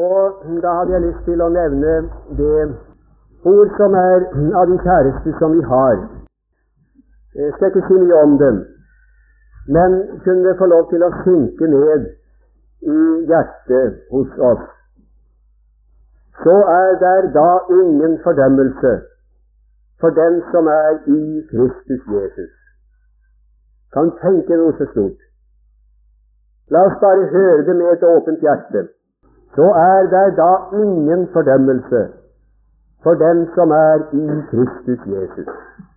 Og da hadde jeg lyst til å nevne det ord som er av de kjæreste som vi har. Jeg skal ikke si mye om dem, men kunne det få lov til å synke ned i hjertet hos oss. Så er der da ingen fordømmelse for den som er i Kristus Jesus. Kan tenke noe så stort. La oss bare høre det med et åpent hjerte. Så er der da ingen fordømmelse for den som er i Kristus Jesus.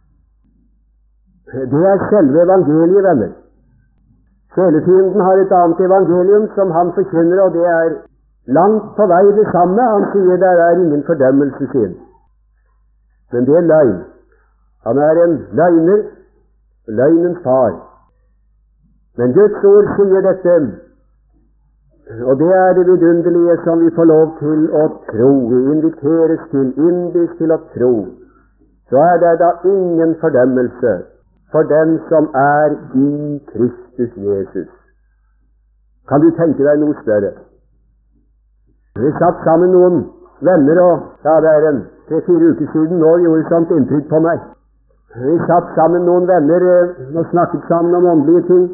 Det er selve evangeliet, venner. Sjelefienden har et annet evangelium som han forkynner, og det er langt på vei det samme. Han sier der er ingen fordømmelse sin. Men det er løgn. Han er en løgner, løgnens far. Men Guds ord sier dette, og det er det vidunderlige som vi får lov til å tro. Vi inviteres til, innbys til å tro. Så er det da ingen fordømmelse for den som er i Kristus Jesus. Kan du tenke deg noe større? Vi satt sammen noen venner, og ja, det er 3-4 uker siden nå, gjorde sånt inntrykk på meg. Vi satt sammen noen venner og snakket sammen om åndelige ting.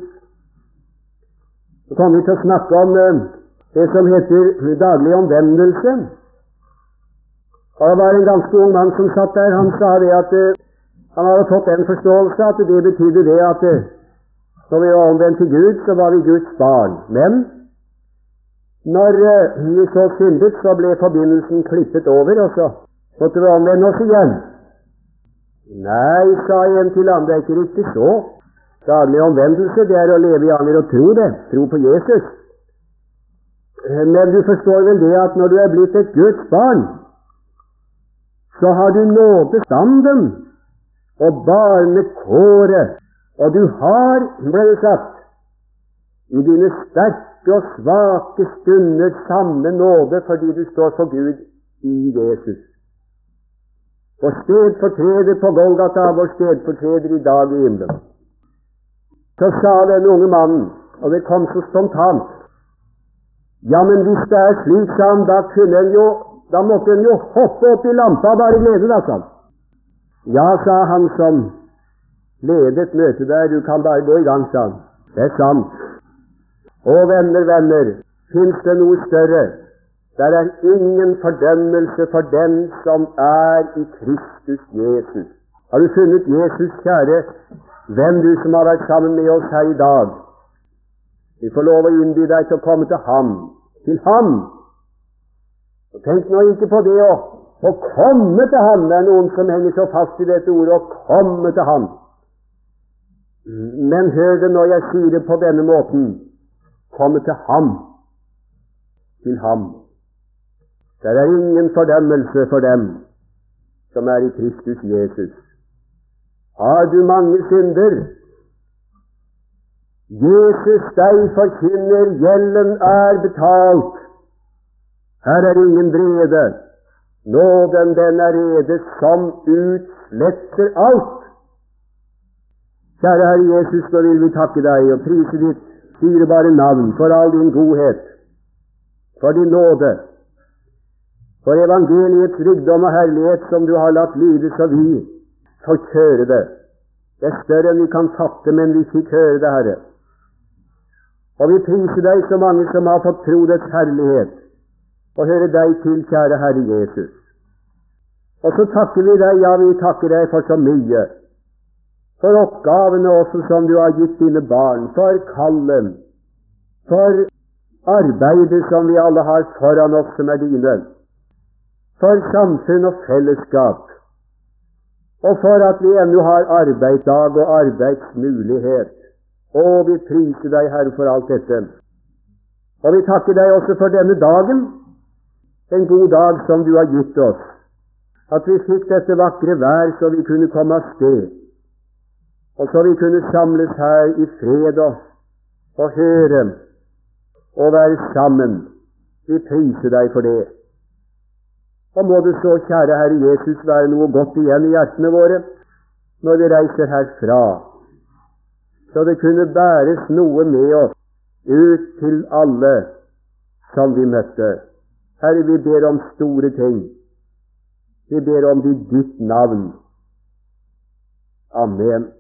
Så kom vi til å snakke om det som heter daglig omvendelse. Og det var en ganske ung mann som satt der. Han sa det at han hadde fått en forståelse at det betydde det at når vi var omvendt til Gud, så var vi Guds barn. Men når vi så syndet, så ble forbindelsen klippet over, og så måtte vi omvende oss igjen. Nei, sa en til ham, det er ikke riktig så. Daglig omvendelse, det er å leve i anger og tro det. Tro på Jesus. Men du forstår vel det at når du er blitt et Guds barn, så har du nådestanden og barnekåret, og du har, ble det sagt, i dine sterke og svake stunder samme nåde fordi du står for Gud i Jesus. Vår stedfortreder på Golgata, vår stedfortreder i dag i himmelen. Så sa den unge mannen, og det kom så spontant, ja, men hvis det er slik, sa han, da måtte en jo hoppe opp i lampa og bare glede, da, sa han. Ja, sa han som ledet møtet der, du kan bare gå i gang, sa han. Det er sant. Og venner, finnes det noe større? Der er ingen fordømmelse for den som er i Kristus Jesus. Har du funnet Jesus, kjære venn, du som har vært sammen med oss her i dag? Vi får lov å innby deg til å komme til ham. Til ham. Og tenk nå ikke på det å komme til ham. Det er noen som henger så fast i dette ordet, å komme til ham. Men hør det når jeg sier det på denne måten. Komme til ham. Til ham. Der er ingen fordømmelse for dem som er i Kristus Jesus. Har du mange synder? Jesus deg forkynner, gjelden er betalt. Her er ingen vrede. Nåden den er rede som utsletter alt. Kjære Herre Jesus, nå vil vi takke deg og prise ditt dyrebare navn for all din godhet, for din nåde, for evangeliets rikdom og herlighet som du har latt lyde så vi får høre det. Det er større enn vi kan fatte, men vi fikk høre det, Herre. Og vi priser deg så mange som har fått tro dets herlighet, og høre deg til, kjære Herre Jesus. Og så takker vi deg, ja, vi takker deg for så mye, for oppgavene også som du har gitt dine barn, for kallen, for arbeidet som vi alle har foran oss som er dine, for samfunn og fellesskap, og for at vi ennå har arbeidsdag og arbeidsmulighet. Og vi priser deg, Herre, for alt dette. Og vi takker deg også for denne dagen, en god dag som du har gitt oss, at vi fikk dette vakre vær så vi kunne komme av sted, og så vi kunne samles her i fred og høre og være sammen. Vi priser deg for det. Og må det så, kjære Herre Jesus, være noe godt igjen i hjertene våre når vi reiser herfra, så det kunne bæres noe med oss ut til alle som vi møtte. Herre, vi ber om store ting. Vi ber om det i ditt navn. Amen.